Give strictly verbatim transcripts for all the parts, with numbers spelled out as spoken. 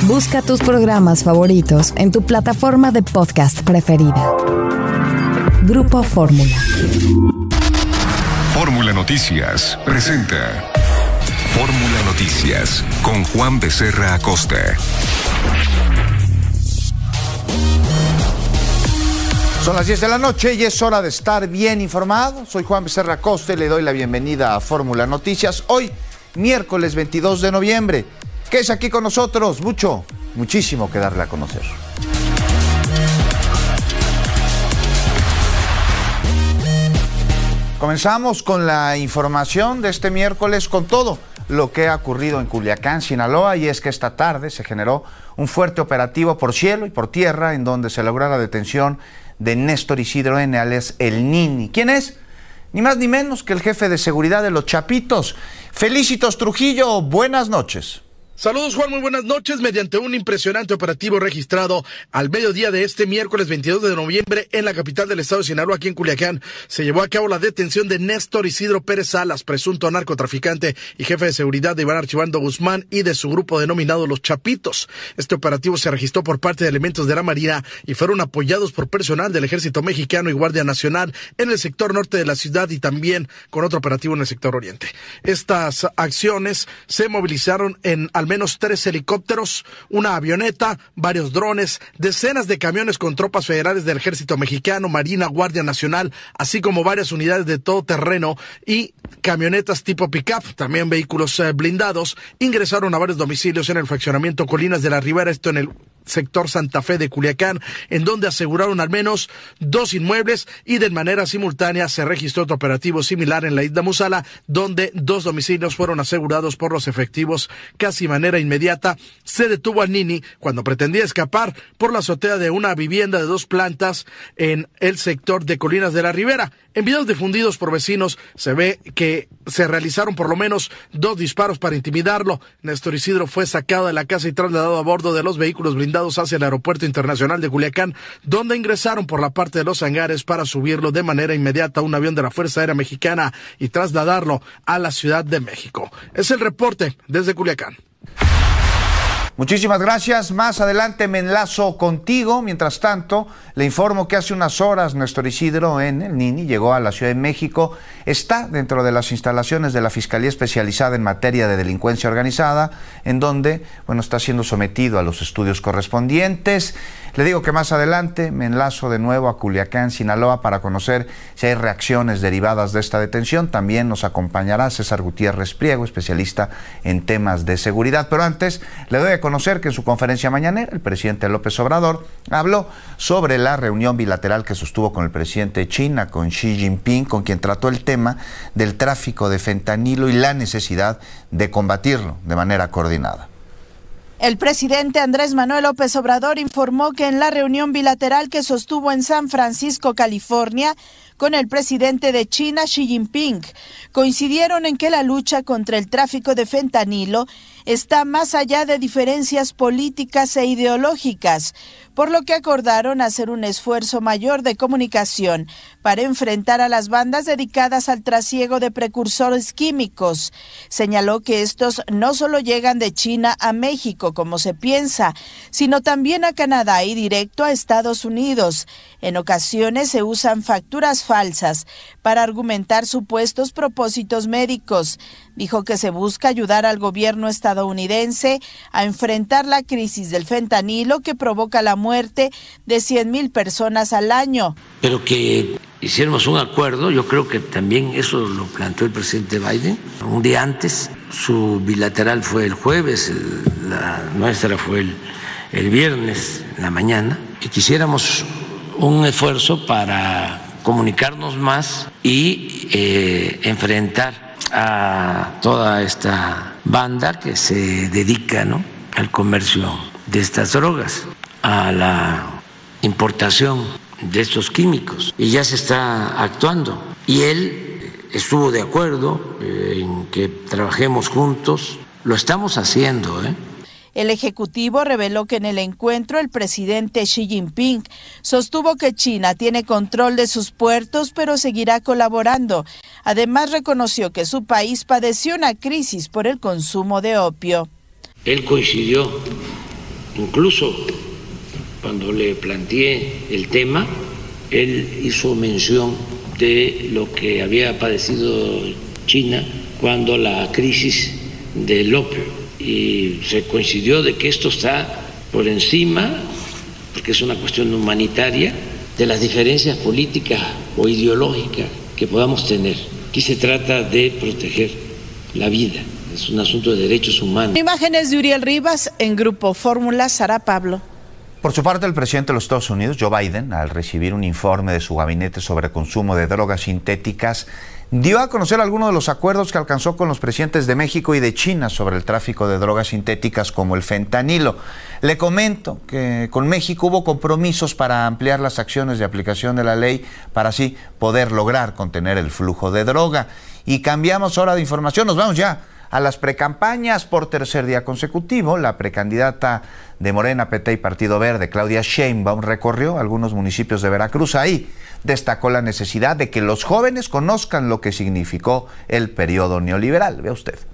Busca tus programas favoritos en tu plataforma de podcast preferida. Grupo Fórmula. Fórmula Noticias presenta Fórmula Noticias con Juan Becerra Acosta. Son las diez de la noche y es hora de estar bien informado. Soy Juan Becerra Acosta y le doy la bienvenida a Fórmula Noticias. Hoy, miércoles veintidós de noviembre. ¿Qué es aquí con nosotros? Mucho, muchísimo que darle a conocer. Comenzamos con la información de este miércoles con todo lo que ha ocurrido en Culiacán, Sinaloa, y es que esta tarde se generó un fuerte operativo por cielo y por tierra en donde se logró la detención de Néstor Isidro N., alias El Nini. ¿Quién es? Ni más ni menos que el jefe de seguridad de los Chapitos. Felicitos Trujillo, buenas noches. Saludos, Juan, muy buenas noches. Mediante un impresionante operativo registrado al mediodía de este miércoles veintidós de noviembre en la capital del estado de Sinaloa, aquí en Culiacán, se llevó a cabo la detención de Néstor Isidro Pérez Salas, presunto narcotraficante y jefe de seguridad de Iván Archibald Guzmán y de su grupo denominado Los Chapitos. Este operativo se registró por parte de elementos de la Marina y fueron apoyados por personal del Ejército Mexicano y Guardia Nacional en el sector norte de la ciudad y también con otro operativo en el sector oriente. Estas acciones se movilizaron en al menos tres helicópteros, una avioneta, varios drones, decenas de camiones con tropas federales del Ejército Mexicano, Marina, Guardia Nacional, así como varias unidades de todoterreno y camionetas tipo pick-up, también vehículos eh, blindados, ingresaron a varios domicilios en el fraccionamiento Colinas de la Ribera, esto en el sector Santa Fe de Culiacán, en donde aseguraron al menos dos inmuebles y de manera simultánea se registró otro operativo similar en la isla Musala, donde dos domicilios fueron asegurados por los efectivos. Casi de manera inmediata se detuvo al Nini cuando pretendía escapar por la azotea de una vivienda de dos plantas en el sector de Colinas de la Ribera. En videos difundidos por vecinos se ve que se realizaron por lo menos dos disparos para intimidarlo. Néstor Isidro fue sacado de la casa y trasladado a bordo de los vehículos blindados hacia el Aeropuerto Internacional de Culiacán, donde ingresaron por la parte de los hangares para subirlo de manera inmediata a un avión de la Fuerza Aérea Mexicana y trasladarlo a la Ciudad de México. Es el reporte desde Culiacán. Muchísimas gracias. Más adelante me enlazo contigo. Mientras tanto, le informo que hace unas horas Néstor Isidro N., el Nini, llegó a la Ciudad de México. Está dentro de las instalaciones de la Fiscalía Especializada en Materia de Delincuencia Organizada, en donde, bueno, está siendo sometido a los estudios correspondientes. Le digo que más adelante me enlazo de nuevo a Culiacán, Sinaloa, para conocer si hay reacciones derivadas de esta detención. También nos acompañará César Gutiérrez Priego, especialista en temas de seguridad. Pero antes, le doy a conocer que en su conferencia mañanera, el presidente López Obrador habló sobre la reunión bilateral que sostuvo con el presidente de China, con Xi Jinping, con quien trató el tema del tráfico de fentanilo y la necesidad de combatirlo de manera coordinada. El presidente Andrés Manuel López Obrador informó que en la reunión bilateral que sostuvo en San Francisco, California, con el presidente de China, Xi Jinping, coincidieron en que la lucha contra el tráfico de fentanilo está más allá de diferencias políticas e ideológicas, por lo que acordaron hacer un esfuerzo mayor de comunicación para enfrentar a las bandas dedicadas al trasiego de precursores químicos. Señaló que estos no solo llegan de China a México, como se piensa, sino también a Canadá y directo a Estados Unidos. En ocasiones se usan facturas falsas para argumentar supuestos propósitos médicos. Dijo que se busca ayudar al gobierno estadounidense a enfrentar la crisis del fentanilo que provoca la muerte de cien mil personas al año. Pero que hiciéramos un acuerdo, yo creo que también eso lo planteó el presidente Biden un día antes. Su bilateral fue el jueves, la nuestra fue el, el viernes en la mañana, y quisiéramos un esfuerzo para comunicarnos más y eh, enfrentar a toda esta banda que se dedica, ¿no?, al comercio de estas drogas, a la importación de estos químicos, y ya se está actuando. Y él estuvo de acuerdo en que trabajemos juntos, lo estamos haciendo, ¿eh? El Ejecutivo reveló que en el encuentro el presidente Xi Jinping sostuvo que China tiene control de sus puertos, pero seguirá colaborando. Además, reconoció que su país padeció una crisis por el consumo de opio. Él coincidió Incluso cuando le planteé el tema, él hizo mención de lo que había padecido China cuando la crisis del opio, y se coincidió de que esto está por encima, porque es una cuestión humanitaria, de las diferencias políticas o ideológicas que podamos tener. Aquí se trata de proteger la vida, es un asunto de derechos humanos. Imágenes de Uriel Rivas en Grupo Fórmula, Sara Pablo. Por su parte, el presidente de los Estados Unidos, Joe Biden, al recibir un informe de su gabinete sobre consumo de drogas sintéticas, dio a conocer algunos de los acuerdos que alcanzó con los presidentes de México y de China sobre el tráfico de drogas sintéticas como el fentanilo. Le comento que con México hubo compromisos para ampliar las acciones de aplicación de la ley para así poder lograr contener el flujo de droga. Y cambiamos ahora de información, nos vamos ya a las precampañas por tercer día consecutivo. La precandidata de Morena, P T y Partido Verde, Claudia Sheinbaum, recorrió algunos municipios de Veracruz. Ahí destacó la necesidad de que los jóvenes conozcan lo que significó el periodo neoliberal. Vea usted.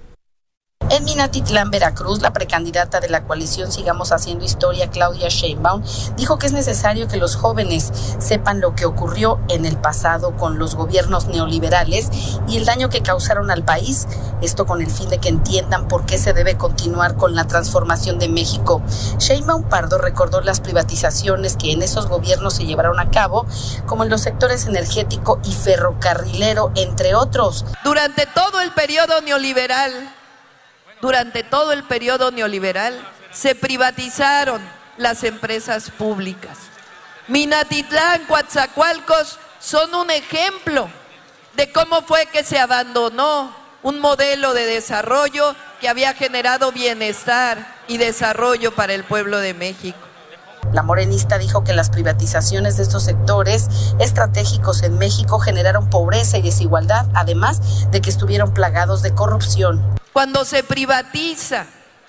En Minatitlán, Veracruz, la precandidata de la coalición Sigamos Haciendo Historia, Claudia Sheinbaum, dijo que es necesario que los jóvenes sepan lo que ocurrió en el pasado con los gobiernos neoliberales y el daño que causaron al país, esto con el fin de que entiendan por qué se debe continuar con la transformación de México. Sheinbaum Pardo recordó las privatizaciones que en esos gobiernos se llevaron a cabo, como en los sectores energético y ferrocarrilero, entre otros. Durante todo el periodo neoliberal, Durante todo el periodo neoliberal se privatizaron las empresas públicas. Minatitlán, Coatzacoalcos son un ejemplo de cómo fue que se abandonó un modelo de desarrollo que había generado bienestar y desarrollo para el pueblo de México. La morenista dijo que las privatizaciones de estos sectores estratégicos en México generaron pobreza y desigualdad, además de que estuvieron plagados de corrupción. Cuando se privatiza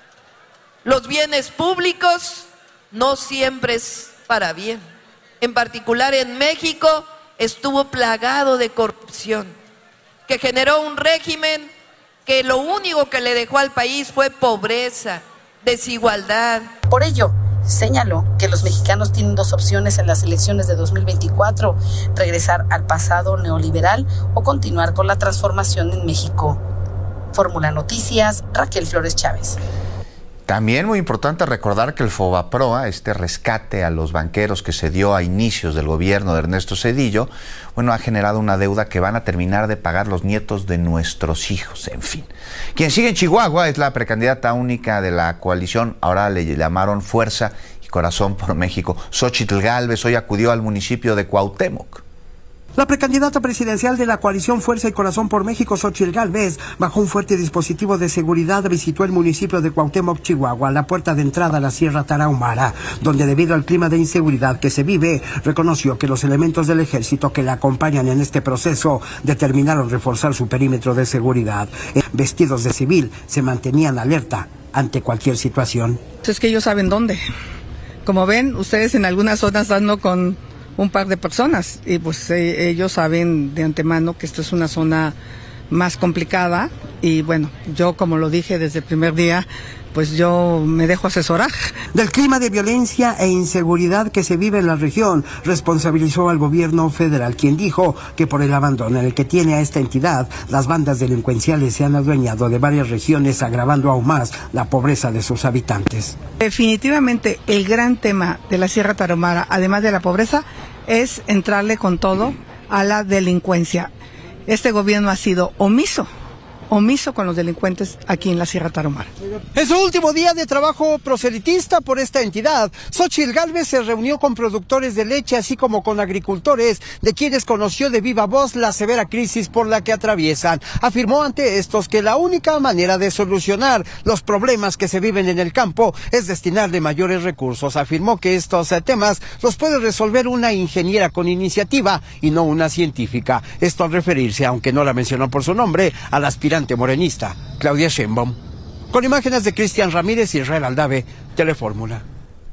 los bienes públicos, no siempre es para bien. En particular en México estuvo plagado de corrupción, que generó un régimen que lo único que le dejó al país fue pobreza, desigualdad. Por ello, señaló que los mexicanos tienen dos opciones en las elecciones de dos mil veinticuatro, regresar al pasado neoliberal o continuar con la transformación en México. Fórmula Noticias, Raquel Flores Chávez. También muy importante recordar que el FOBAPROA, este rescate a los banqueros que se dio a inicios del gobierno de Ernesto Zedillo, bueno, ha generado una deuda que van a terminar de pagar los nietos de nuestros hijos, en fin. Quien sigue en Chihuahua es la precandidata única de la coalición, ahora le llamaron Fuerza y Corazón por México. Xóchitl Gálvez hoy acudió al municipio de Cuauhtémoc. La precandidata presidencial de la coalición Fuerza y Corazón por México, Xóchitl Gálvez, bajo un fuerte dispositivo de seguridad, visitó el municipio de Cuauhtémoc, Chihuahua, la puerta de entrada a la Sierra Tarahumara, donde debido al clima de inseguridad que se vive, reconoció que los elementos del ejército que la acompañan en este proceso determinaron reforzar su perímetro de seguridad. Vestidos de civil, se mantenían alerta ante cualquier situación. Es que ellos saben dónde. Como ven, ustedes en algunas zonas dando con un par de personas y pues eh, ellos saben de antemano que esto es una zona más complicada y bueno, yo como lo dije desde el primer día, pues yo me dejo asesorar. Del clima de violencia e inseguridad que se vive en la región, responsabilizó al gobierno federal, quien dijo que por el abandono en el que tiene a esta entidad, las bandas delincuenciales se han adueñado de varias regiones, agravando aún más la pobreza de sus habitantes. Definitivamente el gran tema de la Sierra Tarahumara, además de la pobreza, es entrarle con todo a la delincuencia. Este gobierno ha sido omiso. omiso con los delincuentes aquí en la Sierra Tarahumara. En su último día de trabajo proselitista por esta entidad, Xóchitl Gálvez se reunió con productores de leche, así como con agricultores, de quienes conoció de viva voz la severa crisis por la que atraviesan. Afirmó ante estos que la única manera de solucionar los problemas que se viven en el campo es destinarle mayores recursos. Afirmó que estos temas los puede resolver una ingeniera con iniciativa y no una científica. Esto al referirse, aunque no la mencionó por su nombre, al aspirante morenista, Claudia Sheinbaum. Con imágenes de Cristian Ramírez y Israel Aldave, Telefórmula.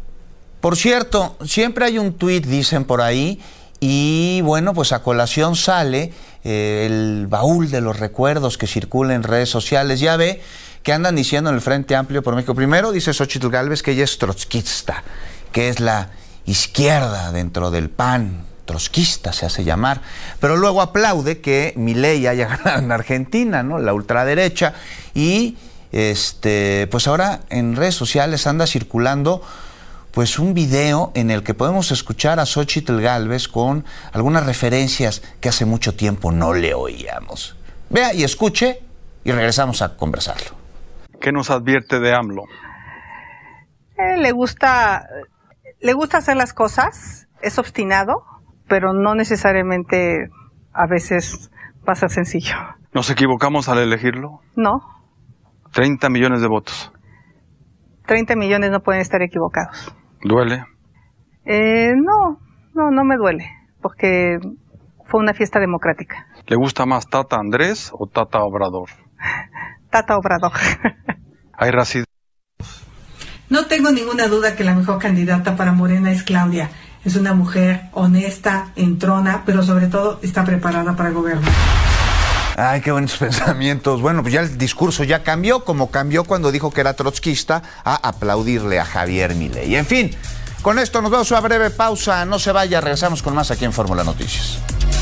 Por cierto, siempre hay un tuit, dicen por ahí, y bueno, pues a colación sale eh, el baúl de los recuerdos que circula en redes sociales. Ya ve que andan diciendo en el Frente Amplio por México. Primero dice Xóchitl Gálvez que ella es trotskista, que es la izquierda dentro del P A N, trotskista se hace llamar, pero luego aplaude que Milei haya ganado en Argentina, ¿no? La ultraderecha, y este, pues ahora en redes sociales anda circulando pues un video en el que podemos escuchar a Xóchitl Gálvez con algunas referencias que hace mucho tiempo no le oíamos. Vea y escuche y regresamos a conversarlo. ¿Qué nos advierte de AMLO? Eh, le gusta, le gusta hacer las cosas, es obstinado, pero no necesariamente a veces va a ser sencillo. ¿Nos equivocamos al elegirlo? No. treinta millones de votos. treinta millones no pueden estar equivocados. ¿Duele? Eh, no, no, no me duele, porque fue una fiesta democrática. ¿Le gusta más Tata Andrés o Tata Obrador? Tata Obrador. ¿Hay racismo? No tengo ninguna duda que la mejor candidata para Morena es Claudia. Es una mujer honesta, entrona, pero sobre todo está preparada para gobernar. Ay, qué buenos pensamientos. Bueno, pues ya el discurso ya cambió, como cambió cuando dijo que era trotskista, a aplaudirle a Javier Milei. En fin, con esto nos vamos a una breve pausa. No se vaya, regresamos con más aquí en Fórmula Noticias.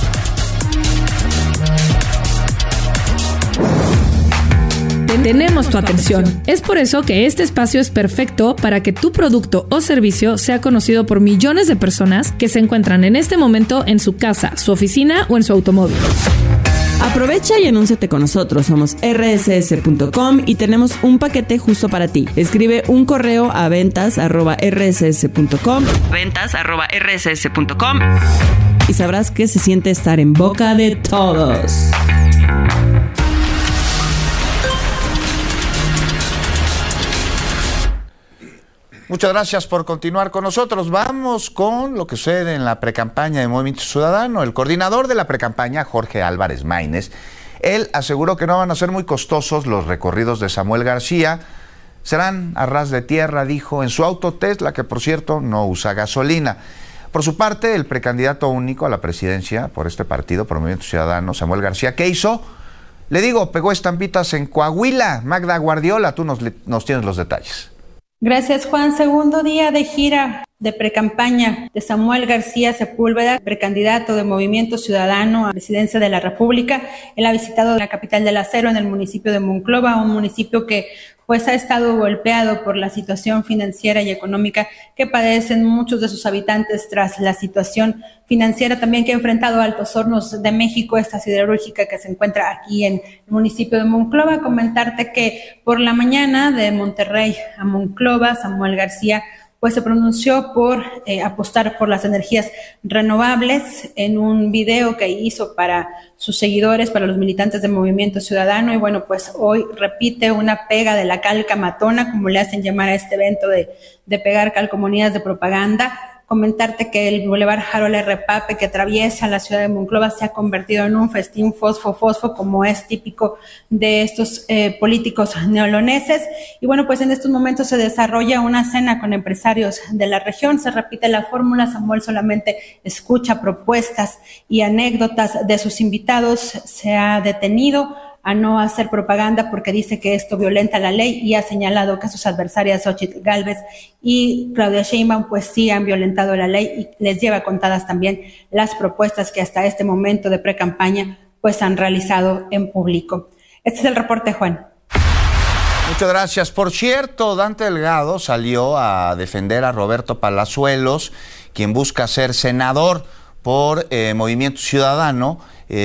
Tenemos tu atención. Es por eso que este espacio es perfecto para que tu producto o servicio sea conocido por millones de personas que se encuentran en este momento en su casa, su oficina o en su automóvil. Aprovecha y anúnciate con nosotros. Somos erre ese ese punto com y tenemos un paquete justo para ti. Escribe un correo a ventas arroba erre ese ese punto com, ventas arroba erre ese ese punto com, y sabrás qué se siente estar en boca de todos. Muchas gracias por continuar con nosotros. Vamos con lo que sucede en la precampaña de Movimiento Ciudadano. El coordinador de la precampaña, Jorge Álvarez Maínez, él aseguró que no van a ser muy costosos los recorridos de Samuel García. Serán a ras de tierra, dijo, en su auto Tesla, que por cierto no usa gasolina. Por su parte, el precandidato único a la presidencia por este partido, por Movimiento Ciudadano, Samuel García, ¿qué hizo? Le digo, pegó estampitas en Coahuila. Magda Guardiola, tú nos, nos tienes los detalles. Gracias, Juan. Segundo día de gira de precampaña de Samuel García Sepúlveda, precandidato de Movimiento Ciudadano a la presidencia de la República. Él ha visitado la capital del acero en el municipio de Monclova, un municipio que pues ha estado golpeado por la situación financiera y económica que padecen muchos de sus habitantes tras la situación financiera también que ha enfrentado Altos Hornos de México, esta siderúrgica que se encuentra aquí en el municipio de Monclova. Comentarte que por la mañana de Monterrey a Monclova, Samuel García pues se pronunció por eh, apostar por las energías renovables en un video que hizo para sus seguidores, para los militantes del Movimiento Ciudadano, y bueno, pues hoy repite una pega de la calca matona, como le hacen llamar a este evento de, de pegar calcomanías de propaganda. Comentarte que el Boulevard Harold R. Pape, que atraviesa la ciudad de Monclova, se ha convertido en un festín fosfo-fosfo, como es típico de estos eh, políticos neoloneses. Y bueno, pues en estos momentos se desarrolla una cena con empresarios de la región. Se repite la fórmula. Samuel solamente escucha propuestas y anécdotas de sus invitados. Se ha detenido a no hacer propaganda porque dice que esto violenta la ley, y ha señalado que sus adversarias Xóchitl Gálvez y Claudia Sheinbaum pues sí han violentado la ley, y les lleva contadas también las propuestas que hasta este momento de precampaña pues han realizado en público. Este es el reporte, Juan. Muchas gracias. Por cierto, Dante Delgado salió a defender a Roberto Palazuelos, quien busca ser senador por eh, Movimiento Ciudadano,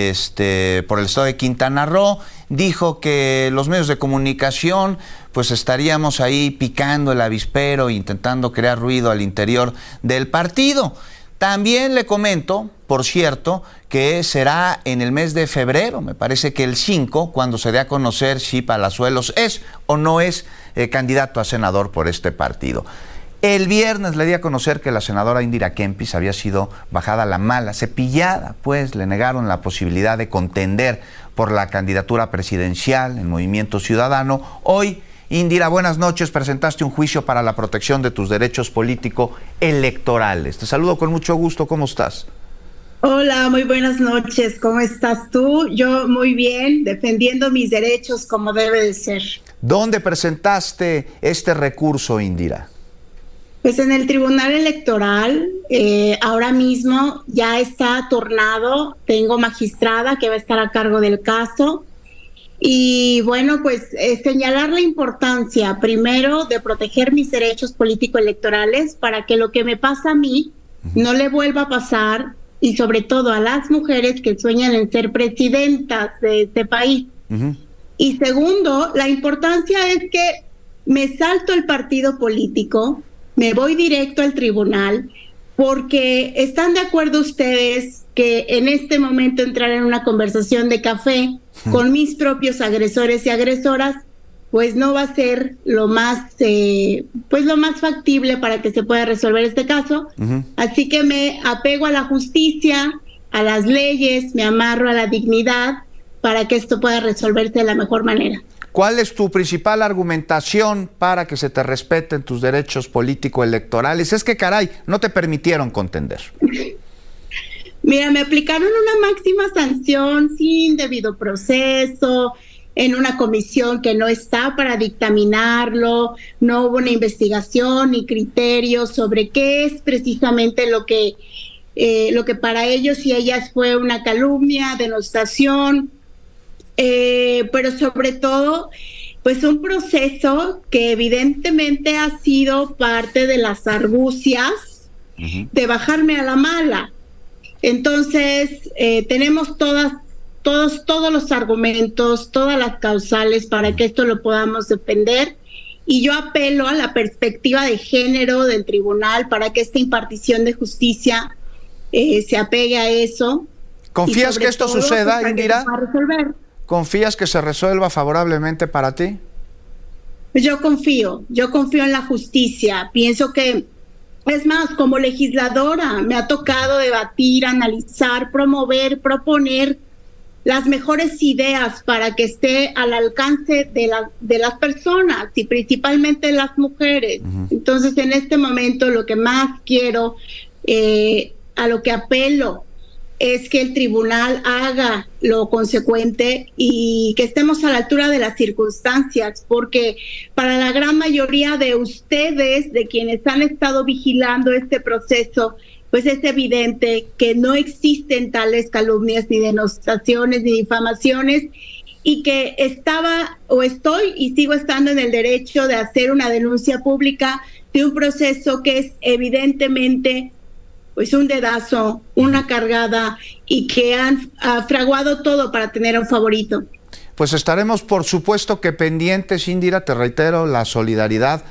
este, por el estado de Quintana Roo. Dijo que los medios de comunicación pues estaríamos ahí picando el avispero, intentando crear ruido al interior del partido. También le comento, por cierto, que será en el mes de febrero, me parece que el cinco, cuando se dé a conocer si Palazuelos es o no es eh, candidato a senador por este partido. El viernes le di a conocer que la senadora Indira Kempis había sido bajada a la mala, cepillada, pues le negaron la posibilidad de contender por la candidatura presidencial en Movimiento Ciudadano. Hoy, Indira, buenas noches, presentaste un juicio para la protección de tus derechos político-electorales. Te saludo con mucho gusto, ¿cómo estás? Hola, muy buenas noches, ¿cómo estás tú? Yo muy bien, defendiendo mis derechos como debe de ser. ¿Dónde presentaste este recurso, Indira? Pues en el Tribunal Electoral, eh, ahora mismo ya está tornado, tengo magistrada que va a estar a cargo del caso. Y bueno, pues eh, señalar la importancia, primero, de proteger mis derechos político-electorales para que lo que me pasa a mí no le vuelva a pasar, y sobre todo a las mujeres que sueñan en ser presidentas de este país. Uh-huh. Y segundo, la importancia es que me salto el partido político, me voy directo al tribunal, porque están de acuerdo ustedes que en este momento entrar en una conversación de café con mis propios agresores y agresoras, pues no va a ser lo más, eh, pues lo más factible para que se pueda resolver este caso. Uh-huh. Así que me apego a la justicia, a las leyes, me amarro a la dignidad para que esto pueda resolverse de la mejor manera. ¿Cuál es tu principal argumentación para que se te respeten tus derechos político-electorales? Es que, caray, no te permitieron contender. Mira, me aplicaron una máxima sanción sin debido proceso, en una comisión que no está para dictaminarlo, no hubo una investigación ni criterios sobre qué es precisamente lo que, eh, lo que para ellos y ellas fue una calumnia, denostación, eh, pero sobre todo, pues un proceso que evidentemente ha sido parte de las argucias uh-huh. de bajarme a la mala. Entonces, eh, tenemos todas, todos, todos los argumentos, todas las causales para que esto lo podamos defender, y yo apelo a la perspectiva de género del tribunal para que esta impartición de justicia eh, se apegue a eso. ¿Confías que esto suceda, Indira? ¿Confías que se resuelva favorablemente para ti? Yo confío, yo confío en la justicia, pienso que es más, como legisladora me ha tocado debatir, analizar, promover, proponer las mejores ideas para que esté al alcance de, la, de las personas y principalmente de las mujeres. Uh-huh. Entonces, en este momento lo que más quiero, eh, a lo que apelo, es que el tribunal haga lo consecuente y que estemos a la altura de las circunstancias, porque para la gran mayoría de ustedes, de quienes han estado vigilando este proceso, pues es evidente que no existen tales calumnias, ni denostaciones, ni difamaciones, y que estaba o estoy y sigo estando en el derecho de hacer una denuncia pública de un proceso que es evidentemente pues un dedazo, una cargada, y que han uh, fraguado todo para tener un favorito. Pues estaremos, por supuesto, que pendientes, Indira, te reitero, la solidaridad,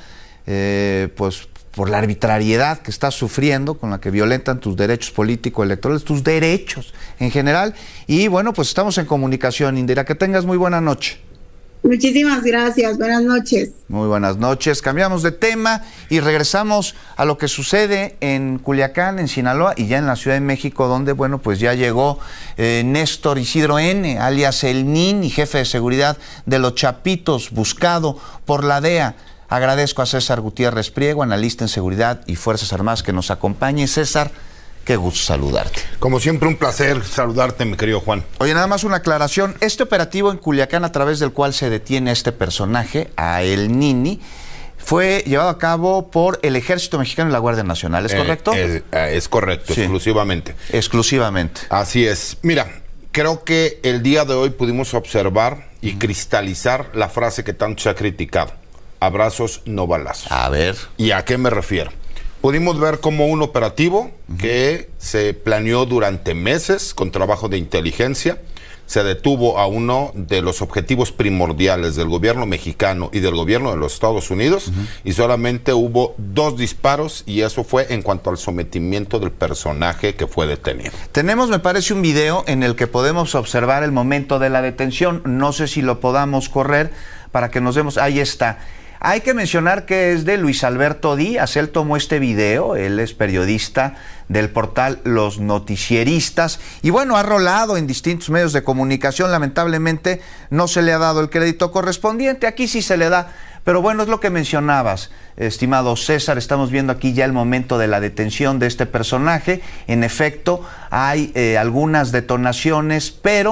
eh, pues por la arbitrariedad que estás sufriendo, con la que violentan tus derechos político-electorales, tus derechos en general, y bueno, pues estamos en comunicación, Indira, que tengas muy buena noche. Muchísimas gracias, buenas noches. Muy buenas noches, cambiamos de tema y regresamos a lo que sucede en Culiacán, en Sinaloa y ya en la Ciudad de México, donde, bueno, pues ya llegó eh, Néstor Isidro N., alias El Nini, jefe de seguridad de Los Chapitos, buscado por la D E A. Agradezco a César Gutiérrez Priego, analista en seguridad y Fuerzas Armadas, que nos acompañe. César, qué gusto saludarte. Como siempre, un placer saludarte, mi querido Juan. Oye, nada más una aclaración. Este operativo en Culiacán, a través del cual se detiene a este personaje, a El Nini, fue llevado a cabo por el Ejército Mexicano y la Guardia Nacional, ¿es correcto? Eh, eh, es correcto, sí. exclusivamente. Exclusivamente. Así es. Mira, creo que el día de hoy pudimos observar y cristalizar la frase que tanto se ha criticado. Abrazos, no balazos. A ver. ¿Y a qué me refiero? Pudimos ver como un operativo uh-huh. que se planeó durante meses con trabajo de inteligencia, se detuvo a uno de los objetivos primordiales del gobierno mexicano y del gobierno de los Estados Unidos uh-huh. y solamente hubo dos disparos, y eso fue en cuanto al sometimiento del personaje que fue detenido. Tenemos, me parece, un video en el que podemos observar el momento de la detención. No sé si lo podamos correr para que nos demos. Ahí está. Hay que mencionar que es de Luis Alberto Díaz. Él tomó este video, él es periodista del portal Los Noticieristas y bueno, ha rolado en distintos medios de comunicación. Lamentablemente no se le ha dado el crédito correspondiente, aquí sí se le da, pero bueno, es lo que mencionabas, estimado César. Estamos viendo aquí ya el momento de la detención de este personaje. En efecto, hay eh, algunas detonaciones, pero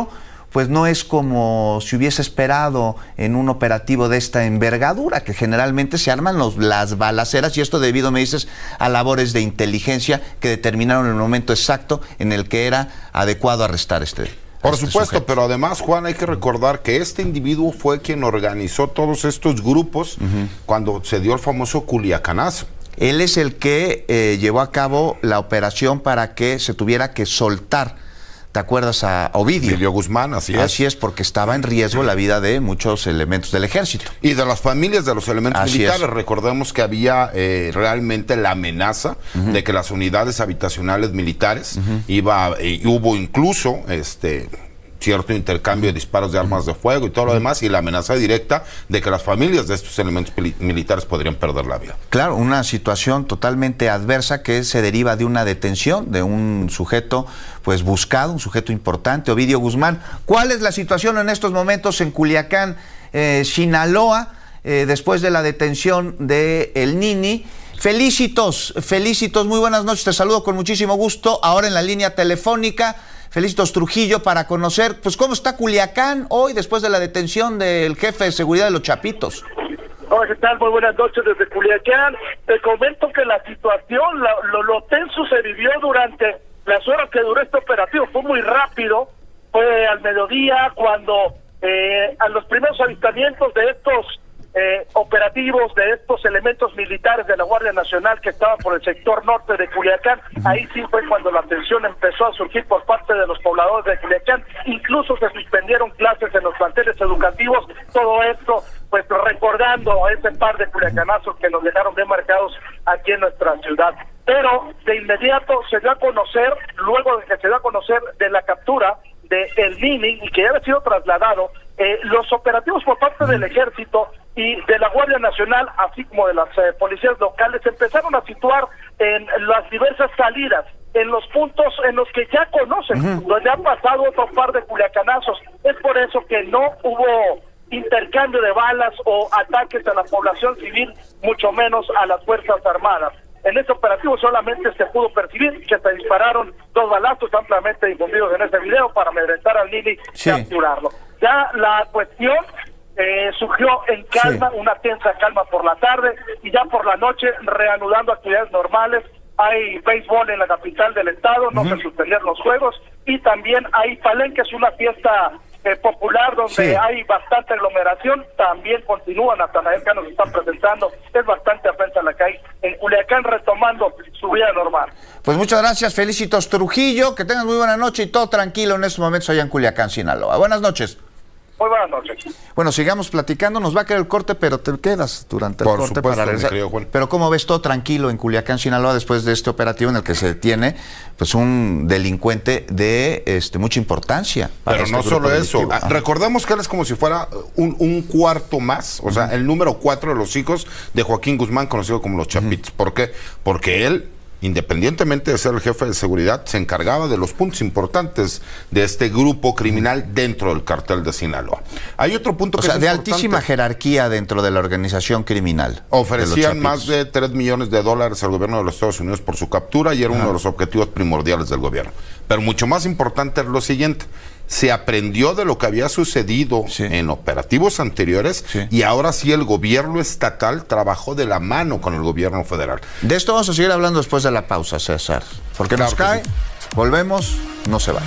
pues no es como si hubiese esperado en un operativo de esta envergadura, que generalmente se arman los, las balaceras, y esto debido, me dices, a labores de inteligencia que determinaron el momento exacto en el que era adecuado arrestar este. Por este supuesto, sujeto. pero además, Juan, hay que recordar que este individuo fue quien organizó todos estos grupos uh-huh. cuando se dio el famoso Culiacanazo. Él es el que eh, llevó a cabo la operación para que se tuviera que soltar. ¿Te acuerdas a Ovidio? Ovidio Guzmán, así es. Así es, porque estaba en riesgo la vida de muchos elementos del ejército. Y de las familias de los elementos así militares. Es. Recordemos que había eh, realmente la amenaza uh-huh. de que las unidades habitacionales militares uh-huh. iba, eh, hubo incluso este cierto intercambio de disparos de armas de fuego y todo lo demás, y la amenaza directa de que las familias de estos elementos militares podrían perder la vida. Claro, una situación totalmente adversa que se deriva de una detención de un sujeto pues buscado, un sujeto importante, Ovidio Guzmán. ¿Cuál es la situación en estos momentos en Culiacán, eh, Sinaloa, eh, después de la detención de el Nini? Felicitos, Felicitos, muy buenas noches, te saludo con muchísimo gusto, ahora en la línea telefónica. Felicitos Trujillo, para conocer, pues, cómo está Culiacán hoy después de la detención del jefe de seguridad de los Chapitos. Hola, ¿qué tal? Muy buenas noches desde Culiacán. Te comento que la situación, la, lo, lo tenso se vivió durante las horas que duró este operativo. Fue muy rápido, fue al mediodía cuando eh, a los primeros avistamientos de estos eh, operativos, de estos elementos militares de la Guardia Nacional que estaban por el sector norte de Culiacán, ahí sí fue cuando la tensión empezó a surgir por parte de los pobladores de Culiacán. Incluso se suspendieron clases en los planteles educativos, todo esto pues recordando a ese par de culiacanazos que nos dejaron bien marcados aquí en nuestra ciudad. Pero de inmediato se dio a conocer, luego de que se dio a conocer de la captura de el Nini y que ya había sido trasladado, eh, los operativos por parte del ejército y de la Guardia Nacional, así como de las eh, policías locales, se empezaron a situar en las diversas salidas, en los puntos en los que ya conocen, uh-huh. donde han pasado otro par de culiacanazos. Es por eso que no hubo intercambio de balas o ataques a la población civil, mucho menos a las Fuerzas Armadas. En este operativo solamente se pudo percibir que se dispararon dos balazos ampliamente difundidos en este video para amedrentar al Nini y sí. capturarlo. Ya la cuestión eh, surgió en calma, sí. una tensa calma por la tarde, y ya por la noche reanudando actividades normales. Hay béisbol en la capital del estado, no uh-huh. se suspendieron los juegos, y también hay palenques, una fiesta eh, popular donde sí. hay bastante aglomeración, también continúan, hasta la vez que nos están presentando, es bastante afensa la que hay en Culiacán, retomando su vida normal. Pues muchas gracias, Felicitos Trujillo, que tengas muy buena noche y todo tranquilo en estos momentos allá en Culiacán, Sinaloa. Buenas noches. Muy buenas noches. Bueno, sigamos platicando, nos va a quedar el corte, pero te quedas durante el Por corte supuesto, para regresar. Querido Juan. Pero ¿cómo ves todo tranquilo en Culiacán, Sinaloa, después de este operativo en el que se detiene pues un delincuente de este mucha importancia? Pero este no solo eso, ah. recordemos que él es como si fuera un, un cuarto más, o uh-huh. sea, el número cuatro de los hijos de Joaquín Guzmán, conocido como los Chapitos. Uh-huh. ¿Por qué? Porque él, independientemente de ser el jefe de seguridad, se encargaba de los puntos importantes de este grupo criminal dentro del cartel de Sinaloa. Hay otro punto o que sea, es de importante. Altísima jerarquía dentro de la organización criminal. Ofrecían más de tres millones de dólares al gobierno de los Estados Unidos por su captura y era uno ah. de los objetivos primordiales del gobierno. Pero mucho más importante es lo siguiente: se aprendió de lo que había sucedido sí. en operativos anteriores sí. y ahora sí el gobierno estatal trabajó de la mano con el gobierno federal. De esto vamos a seguir hablando después de la pausa, César. Porque claro nos cae, sí. volvemos, no se vaya.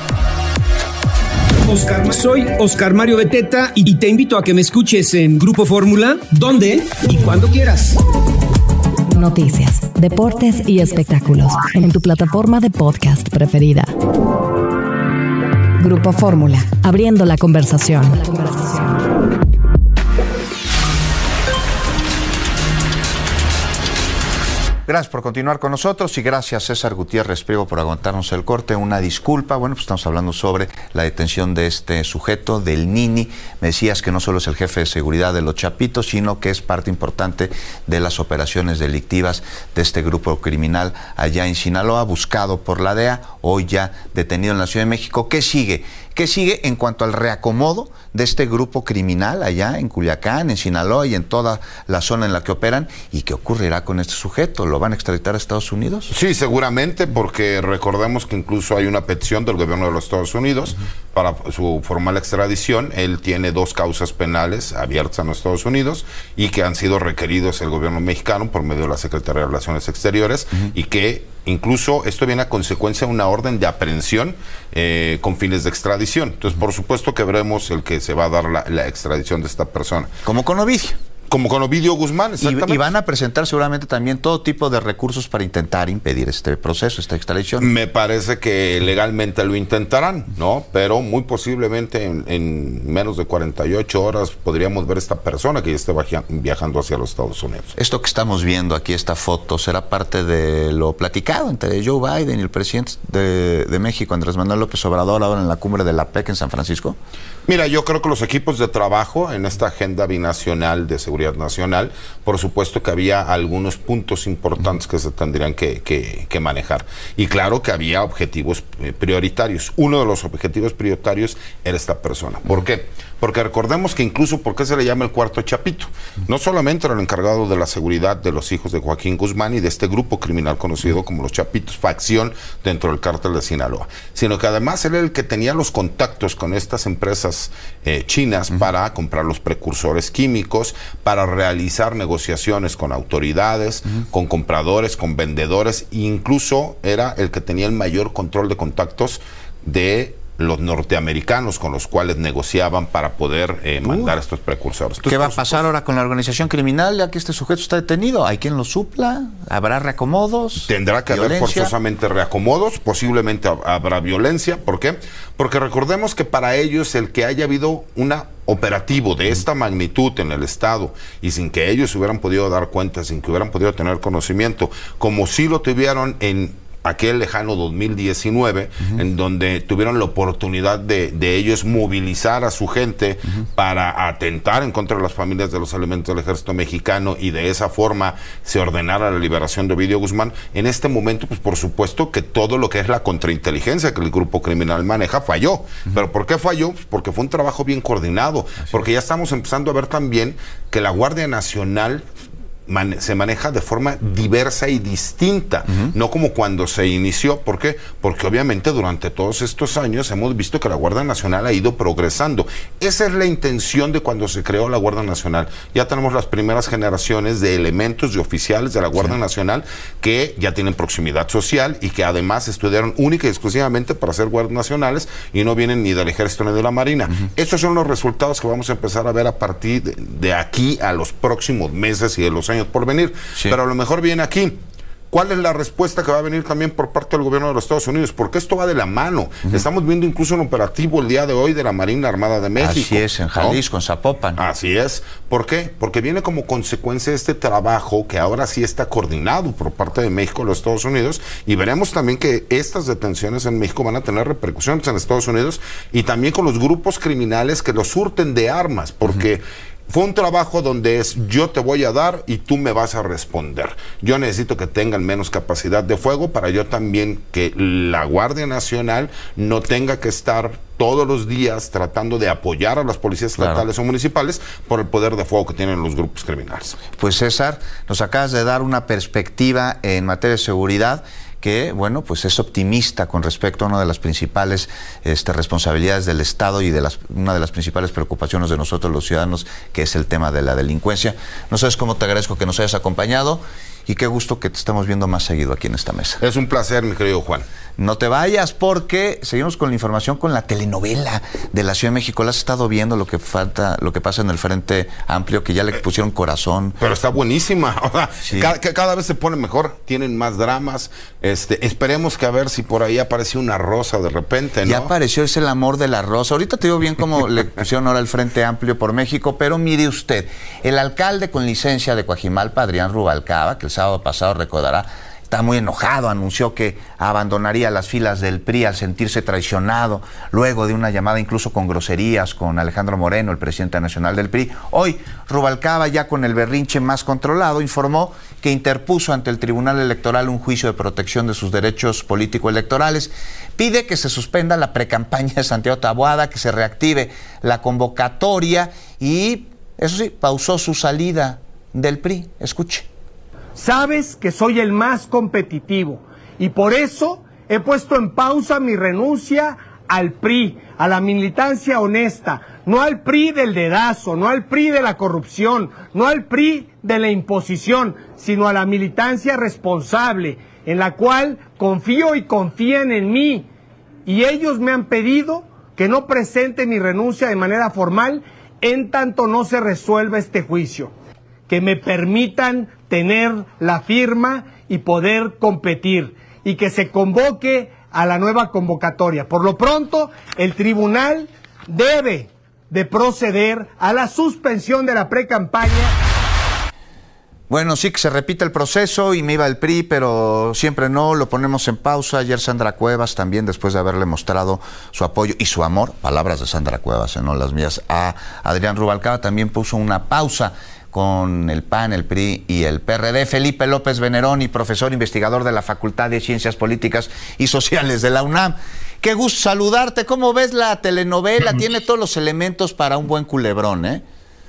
Oscar, soy Oscar Mario Beteta y te invito a que me escuches en Grupo Fórmula, donde y cuando quieras. Noticias, deportes y espectáculos en tu plataforma de podcast preferida. Grupo Fórmula, abriendo la conversación. Gracias por continuar con nosotros y gracias César Gutiérrez Priego por aguantarnos el corte. Una disculpa, bueno, pues estamos hablando sobre la detención de este sujeto, del Nini. Me decías que no solo es el jefe de seguridad de los Chapitos, sino que es parte importante de las operaciones delictivas de este grupo criminal allá en Sinaloa, buscado por la D E A, hoy ya detenido en la Ciudad de México. ¿Qué sigue? ¿Qué sigue en cuanto al reacomodo de este grupo criminal allá en Culiacán, en Sinaloa y en toda la zona en la que operan? ¿Y qué ocurrirá con este sujeto? ¿Lo van a extraditar a Estados Unidos? Sí, seguramente, porque recordemos que incluso hay una petición del gobierno de los Estados Unidos uh-huh. para su formal extradición. Él tiene dos causas penales abiertas en los Estados Unidos y que han sido requeridos el gobierno mexicano por medio de la Secretaría de Relaciones Exteriores uh-huh. y que incluso esto viene a consecuencia de una orden de aprehensión eh, con fines de extradición. Entonces, por supuesto que veremos el que se va a dar la, la extradición de esta persona. Como con Ovidio. Como con Ovidio Guzmán, exactamente. Y, y van a presentar seguramente también todo tipo de recursos para intentar impedir este proceso, esta extradición. Me parece que legalmente lo intentarán, ¿no? Pero muy posiblemente en, en menos de cuarenta y ocho horas podríamos ver esta persona que ya esté viajando hacia los Estados Unidos. Esto que estamos viendo aquí, esta foto, ¿será parte de lo platicado entre Joe Biden y el presidente de, de México, Andrés Manuel López Obrador, ahora en la cumbre de la P E C en San Francisco? Mira, yo creo que los equipos de trabajo en esta agenda binacional de seguridad nacional, por supuesto que había algunos puntos importantes que se tendrían que, que, que manejar. Y claro que había objetivos prioritarios. Uno de los objetivos prioritarios era esta persona. ¿Por qué? Porque recordemos que incluso, ¿por qué se le llama el cuarto Chapito? No solamente era el encargado de la seguridad de los hijos de Joaquín Guzmán y de este grupo criminal conocido como los Chapitos, facción dentro del cártel de Sinaloa, sino que además él era el que tenía los contactos con estas empresas eh, chinas uh-huh. para comprar los precursores químicos, para realizar negociaciones con autoridades, uh-huh. con compradores, con vendedores, e incluso era el que tenía el mayor control de contactos de los norteamericanos con los cuales negociaban para poder eh, mandar uh, estos precursores. Entonces, ¿qué va a pasar ahora con la organización criminal ya que este sujeto está detenido? ¿Hay quien lo supla? ¿Habrá reacomodos? Tendrá que violencia. haber forzosamente reacomodos, posiblemente habrá violencia. ¿Por qué? Porque recordemos que para ellos el que haya habido una operativo de esta magnitud en el Estado y sin que ellos se hubieran podido dar cuenta, sin que hubieran podido tener conocimiento, como si lo tuvieron en aquel lejano dos mil diecinueve, uh-huh. en donde tuvieron la oportunidad de, de ellos movilizar a su gente uh-huh. para atentar en contra de las familias de los elementos del ejército mexicano y de esa forma se ordenara la liberación de Ovidio Guzmán. En este momento, pues por supuesto que todo lo que es la contrainteligencia que el grupo criminal maneja falló. Uh-huh. ¿Pero por qué falló? Pues porque fue un trabajo bien coordinado, Así porque es. ya estamos empezando a ver también que la Guardia Nacional Man, se maneja de forma diversa y distinta, uh-huh. no como cuando se inició. ¿Por qué? Porque obviamente durante todos estos años hemos visto que la Guardia Nacional ha ido progresando. Esa es la intención de cuando se creó la Guardia Nacional. Ya tenemos las primeras generaciones de elementos y oficiales de la Guardia sí. Nacional que ya tienen proximidad social y que además estudiaron única y exclusivamente para ser guardias nacionales y no vienen ni del Ejército ni de la Marina. Uh-huh. Estos son los resultados que vamos a empezar a ver a partir de, de aquí a los próximos meses y de los años por venir, sí. pero a lo mejor viene aquí. ¿Cuál es la respuesta que va a venir también por parte del gobierno de los Estados Unidos? Porque esto va de la mano. Uh-huh. Estamos viendo incluso un operativo el día de hoy de la Marina Armada de México. Así es, en Jalisco, ¿no? En Zapopan. Así es. ¿Por qué? Porque viene como consecuencia de este trabajo que ahora sí está coordinado por parte de México y los Estados Unidos, y veremos también que estas detenciones en México van a tener repercusiones en Estados Unidos y también con los grupos criminales que los surten de armas, porque uh-huh. fue un trabajo donde es yo te voy a dar y tú me vas a responder. Yo necesito que tengan menos capacidad de fuego para yo también que la Guardia Nacional no tenga que estar todos los días tratando de apoyar a las policías estatales claro. o municipales por el poder de fuego que tienen los grupos criminales. Pues César, nos acabas de dar una perspectiva en materia de seguridad que, bueno, pues es optimista con respecto a una de las principales este, responsabilidades del Estado y de las, una de las principales preocupaciones de nosotros los ciudadanos, que es el tema de la delincuencia. No sabes cómo te agradezco que nos hayas acompañado y qué gusto que te estamos viendo más seguido aquí en esta mesa. Es un placer, mi querido Juan. No te vayas porque seguimos con la información con la telenovela de la Ciudad de México. ¿La has estado viendo lo que falta, lo que pasa en el Frente Amplio, que ya le pusieron corazón? Pero está buenísima, o sea, sí. cada, cada vez se pone mejor, tienen más dramas. Este, esperemos que a ver si por ahí aparece una rosa de repente, ¿no? Ya apareció, es el amor de la rosa. Ahorita te digo bien cómo le pusieron ahora el Frente Amplio por México, pero mire usted, el alcalde con licencia de Coajimalpa, Adrián Rubalcaba, que el sábado pasado recordará, está muy enojado, anunció que abandonaría las filas del P R I al sentirse traicionado, luego de una llamada incluso con groserías con Alejandro Moreno, el presidente nacional del P R I. Hoy, Rubalcaba, ya con el berrinche más controlado, informó que interpuso ante el Tribunal Electoral un juicio de protección de sus derechos político-electorales. Pide que se suspenda la precampaña de Santiago Taboada, que se reactive la convocatoria y, eso sí, pausó su salida del P R I. Escuche. Sabes que soy el más competitivo y por eso he puesto en pausa mi renuncia al P R I, a la militancia honesta, no al P R I del dedazo, no al P R I de la corrupción, no al P R I de la imposición, sino a la militancia responsable, en la cual confío y confían en mí. Y ellos me han pedido que no presente mi renuncia de manera formal en tanto no se resuelva este juicio, que me permitan tener la firma y poder competir, y que se convoque a la nueva convocatoria. Por lo pronto, el tribunal debe de proceder a la suspensión de la precampaña. Bueno, sí que se repite el proceso y me iba el P R I, pero siempre no, lo ponemos en pausa. Ayer Sandra Cuevas, también después de haberle mostrado su apoyo y su amor, palabras de Sandra Cuevas, ¿eh? No las mías, a Adrián Rubalcaba, también puso una pausa con el P A N, el P R I y el P R D. Felipe López Veneroni, profesor investigador de la Facultad de Ciencias Políticas y Sociales de la UNAM. Qué gusto saludarte. ¿Cómo ves la telenovela? Tiene todos los elementos para un buen culebrón, ¿eh?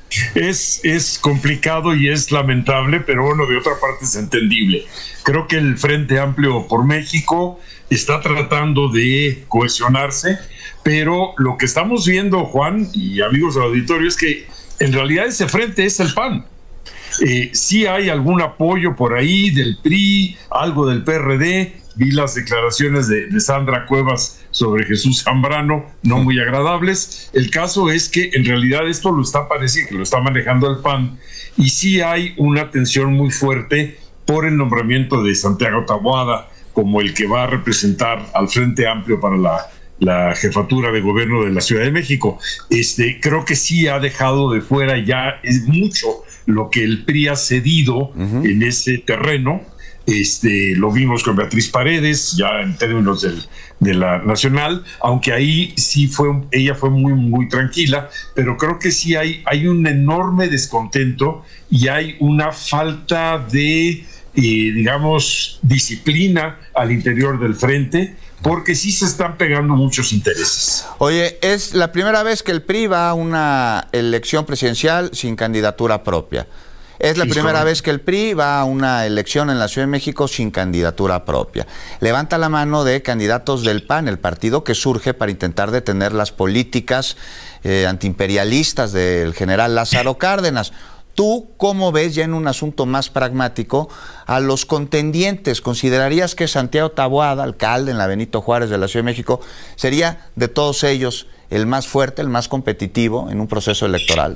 Es, es complicado y es lamentable, pero bueno, de otra parte es entendible. Creo que el Frente Amplio por México está tratando de cohesionarse, pero lo que estamos viendo, Juan y amigos del auditorio, es que en realidad ese frente es el P A N. Eh, sí hay algún apoyo por ahí del P R I, algo del P R D. Vi las declaraciones de, de Sandra Cuevas sobre Jesús Zambrano, no muy agradables. El caso es que en realidad esto lo está pareciendo, que lo está manejando el P A N, y sí hay una tensión muy fuerte por el nombramiento de Santiago Taboada como el que va a representar al Frente Amplio para la la jefatura de gobierno de la Ciudad de México. Este, creo que sí ha dejado de fuera ya, es mucho lo que el P R I ha cedido uh-huh. en ese terreno. Este, lo vimos con Beatriz Paredes, ya en términos del, de la nacional, aunque ahí sí fue, ella fue muy, muy tranquila, pero creo que sí hay, hay un enorme descontento y hay una falta de, eh, digamos, disciplina al interior del frente, porque sí se están pegando muchos intereses. Oye, es la primera vez que el P R I va a una elección presidencial sin candidatura propia. Es la sí, primera correcto. vez que el P R I va a una elección en la Ciudad de México sin candidatura propia. Levanta la mano de candidatos del P A N, el partido que surge para intentar detener las políticas eh, antiimperialistas del general Lázaro Cárdenas. ¿Tú cómo ves, ya en un asunto más pragmático, a los contendientes? ¿Considerarías que Santiago Taboada, alcalde en la Benito Juárez de la Ciudad de México, sería de todos ellos el más fuerte, el más competitivo en un proceso electoral?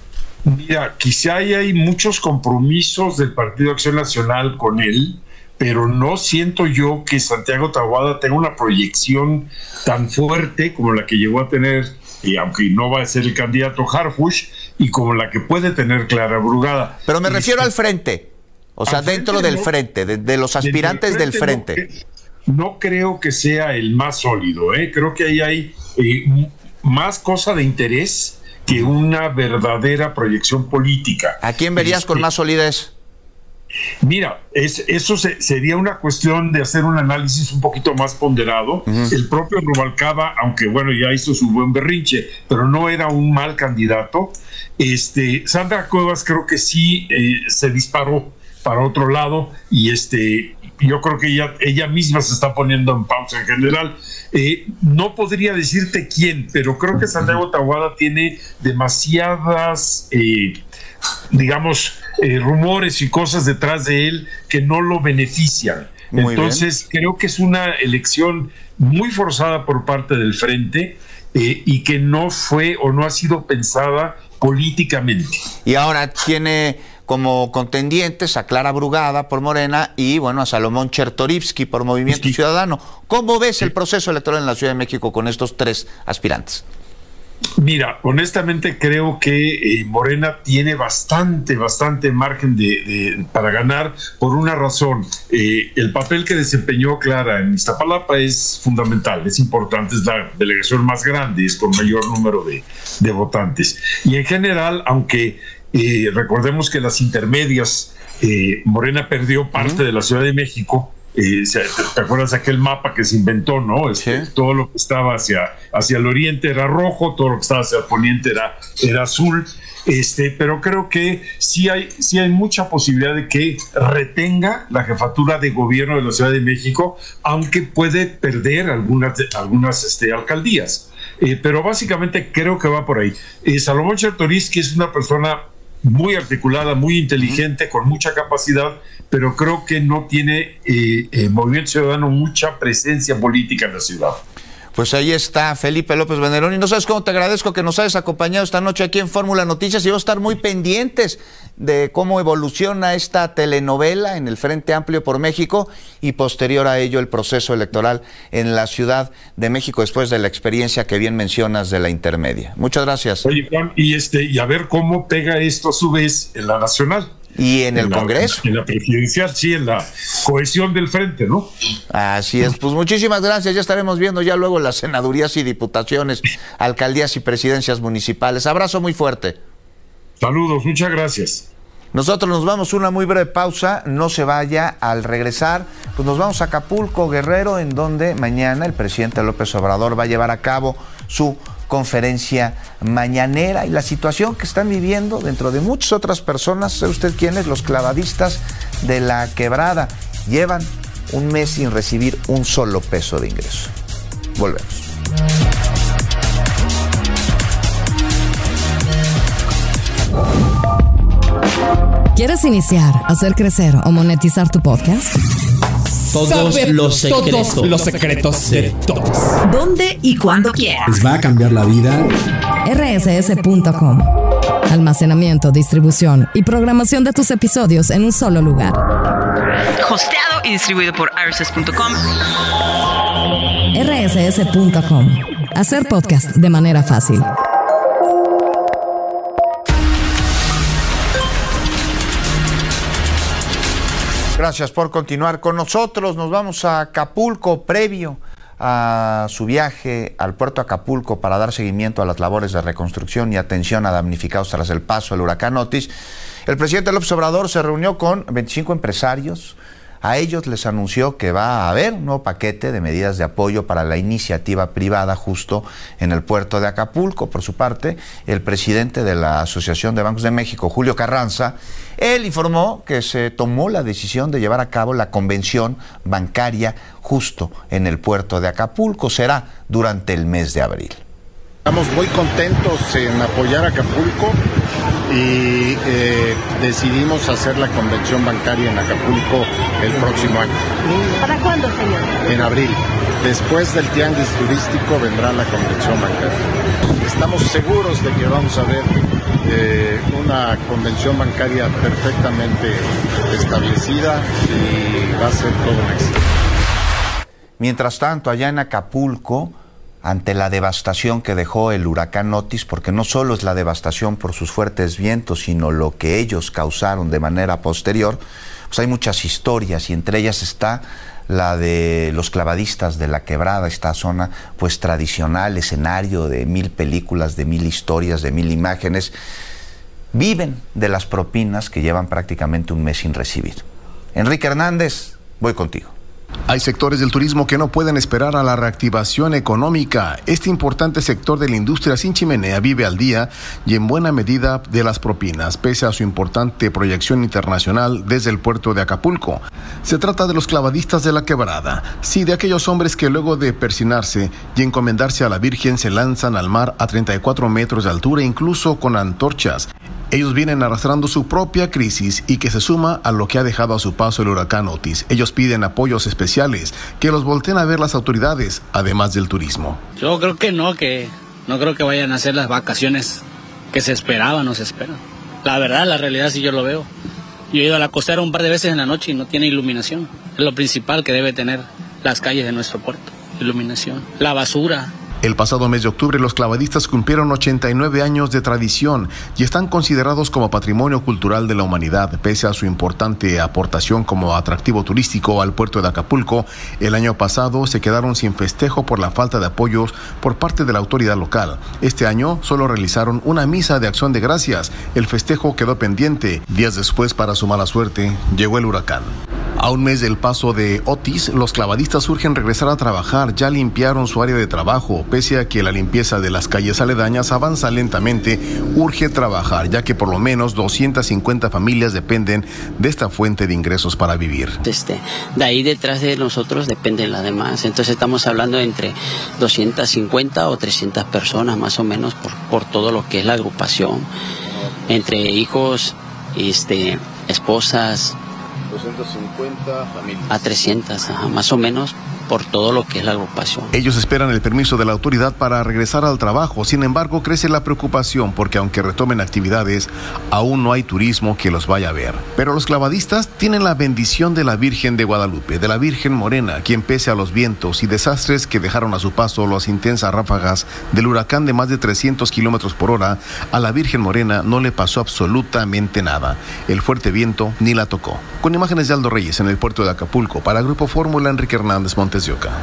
Mira, quizá hay muchos compromisos del Partido Acción Nacional con él, pero no siento yo que Santiago Taboada tenga una proyección tan fuerte como la que llegó a tener, y aunque no va a ser el candidato Harfuch, y como la que puede tener Clara Brugada. Pero me refiero al frente, o sea, dentro frente, del no, frente, de, de los aspirantes del frente. Del frente. No, no creo que sea el más sólido, ¿eh? Creo que ahí hay eh, más cosa de interés que una verdadera proyección política. ¿A quién verías este, con más solidez? Mira, es, eso se, sería una cuestión de hacer un análisis un poquito más ponderado. Uh-huh. El propio Rubalcaba, aunque bueno, ya hizo su buen berrinche, pero no era un mal candidato. Este, Sandra Cuevas creo que sí eh, se disparó para otro lado, y este, yo creo que ella, ella misma se está poniendo en pausa en general. Eh, no podría decirte quién, pero creo que Santiago Taboada tiene demasiadas, eh, digamos, eh, rumores y cosas detrás de él que no lo benefician. Muy Entonces, bien. Creo que es una elección muy forzada por parte del frente eh, y que no fue o no ha sido pensada políticamente. Y ahora tiene como contendientes a Clara Brugada por Morena y, bueno, a Salomón Chertorivsky por Movimiento sí. Ciudadano. ¿Cómo ves sí. el proceso electoral en la Ciudad de México con estos tres aspirantes? Mira, honestamente creo que eh, Morena tiene bastante, bastante margen de, de, para ganar por una razón. Eh, el papel que desempeñó Clara en Iztapalapa es fundamental, es importante, es la delegación más grande, es con mayor número de, de votantes. Y en general, aunque eh, recordemos que las intermedias, eh, Morena perdió parte uh-huh. de la Ciudad de México. Eh, ¿Te acuerdas de aquel mapa que se inventó, no? Este, sí. Todo lo que estaba hacia, hacia el oriente era rojo, todo lo que estaba hacia el poniente era, era azul. Este, pero creo que sí hay, sí hay mucha posibilidad de que retenga la jefatura de gobierno de la Ciudad de México, aunque puede perder algunas, algunas este, alcaldías. Eh, pero básicamente creo que va por ahí. Eh, Salomón Chertoriz, que es una persona muy articulada, muy inteligente, uh-huh. con mucha capacidad, pero creo que no tiene eh, eh, Movimiento Ciudadano mucha presencia política en la ciudad. Pues ahí está Felipe López Banderón, y no sabes cómo te agradezco que nos hayas acompañado esta noche aquí en Fórmula Noticias, y vamos a estar muy pendientes de cómo evoluciona esta telenovela en el Frente Amplio por México y posterior a ello el proceso electoral en la Ciudad de México después de la experiencia que bien mencionas de la intermedia. Muchas gracias. Oye, Juan, y, este, y a ver cómo pega esto a su vez en la nacional. Y en, en el la, Congreso. En la presidencial, sí, en la cohesión del frente, ¿no? Así es, pues muchísimas gracias, ya estaremos viendo ya luego las senadurías y diputaciones, alcaldías y presidencias municipales. Abrazo muy fuerte. Saludos, muchas gracias. Nosotros nos vamos a una muy breve pausa, no se vaya. Al regresar, pues nos vamos a Acapulco, Guerrero, en donde mañana el presidente López Obrador va a llevar a cabo su conferencia mañanera, y la situación que están viviendo dentro de muchas otras personas. ¿Sabe usted quiénes? Los clavadistas de La Quebrada llevan un mes sin recibir un solo peso de ingreso. Volvemos. ¿Quieres iniciar, hacer crecer o monetizar tu podcast? Todos Saber los secretos. Todos los secretos de todos. ¿Dónde y cuándo quieras? ¿Les va a cambiar la vida? R S S punto com. Almacenamiento, distribución y programación de tus episodios en un solo lugar. Hosteado y distribuido por R S S punto com. R S S punto com. Hacer podcast de manera fácil. Gracias por continuar con nosotros. Nos vamos a Acapulco, previo a su viaje al puerto de Acapulco para dar seguimiento a las labores de reconstrucción y atención a damnificados tras el paso del huracán Otis. El presidente López Obrador se reunió con veinticinco empresarios. A ellos les anunció que va a haber un nuevo paquete de medidas de apoyo para la iniciativa privada justo en el puerto de Acapulco. Por su parte, el presidente de la Asociación de Bancos de México, Julio Carranza, él informó que se tomó la decisión de llevar a cabo la convención bancaria justo en el puerto de Acapulco. Será durante el mes de abril. Estamos muy contentos en apoyar a Acapulco y eh, decidimos hacer la convención bancaria en Acapulco el próximo año. ¿Para cuándo, señor? En abril. Después del tianguis turístico vendrá la convención bancaria. Estamos seguros de que vamos a ver eh, una convención bancaria perfectamente establecida y va a ser todo un éxito. Mientras tanto, allá en Acapulco, ante la devastación que dejó el huracán Otis, porque no solo es la devastación por sus fuertes vientos, sino lo que ellos causaron de manera posterior, pues hay muchas historias, y entre ellas está la de los clavadistas de La Quebrada, esta zona pues tradicional, escenario de mil películas, de mil historias, de mil imágenes. Viven de las propinas que llevan prácticamente un mes sin recibir. Enrique Hernández, voy contigo. Hay sectores del turismo que no pueden esperar a la reactivación económica. Este importante sector de la industria sin chimenea vive al día y en buena medida de las propinas, pese a su importante proyección internacional desde el puerto de Acapulco. Se trata de los clavadistas de La Quebrada, sí, de aquellos hombres que luego de persinarse y encomendarse a la Virgen se lanzan al mar a treinta y cuatro metros de altura, incluso con antorchas. Ellos vienen arrastrando su propia crisis y que se suma a lo que ha dejado a su paso el huracán Otis. Ellos piden apoyos especiales que los volteen a ver las autoridades, además del turismo. Yo creo que no, que no creo que vayan a hacer las vacaciones que se esperaban o se esperan. La verdad, la realidad sí yo lo veo. Yo he ido a la costera un par de veces en la noche y no tiene iluminación. Es lo principal que debe tener las calles de nuestro puerto, iluminación. La basura. El pasado mes de octubre los clavadistas cumplieron ochenta y nueve años de tradición y están considerados como patrimonio cultural de la humanidad, pese a su importante aportación como atractivo turístico al puerto de Acapulco. El año pasado se quedaron sin festejo por la falta de apoyos por parte de la autoridad local. Este año solo realizaron una misa de acción de gracias. El festejo quedó pendiente. Días después, para su mala suerte, llegó el huracán. A un mes del paso de Otis, los clavadistas urgen regresar a trabajar. Ya limpiaron su área de trabajo. Pese a que la limpieza de las calles aledañas avanza lentamente, urge trabajar, ya que por lo menos doscientas cincuenta familias dependen de esta fuente de ingresos para vivir. Este, de ahí detrás de nosotros dependen las demás. Entonces estamos hablando de entre doscientas cincuenta o trescientas personas más o menos por, por todo lo que es la agrupación. Entre hijos, este, esposas, doscientas cincuenta familias. A trescientas, ajá, más o menos, por todo lo que es la agrupación. Ellos esperan el permiso de la autoridad para regresar al trabajo. Sin embargo, crece la preocupación porque aunque retomen actividades, aún no hay turismo que los vaya a ver. Pero los clavadistas tienen la bendición de la Virgen de Guadalupe, de la Virgen Morena, quien pese a los vientos y desastres que dejaron a su paso las intensas ráfagas del huracán de más de trescientos kilómetros por hora, a la Virgen Morena no le pasó absolutamente nada. El fuerte viento ni la tocó. Con imágenes de Aldo Reyes en el puerto de Acapulco, para Grupo Fórmula, Enrique Hernández, Montes de Oca.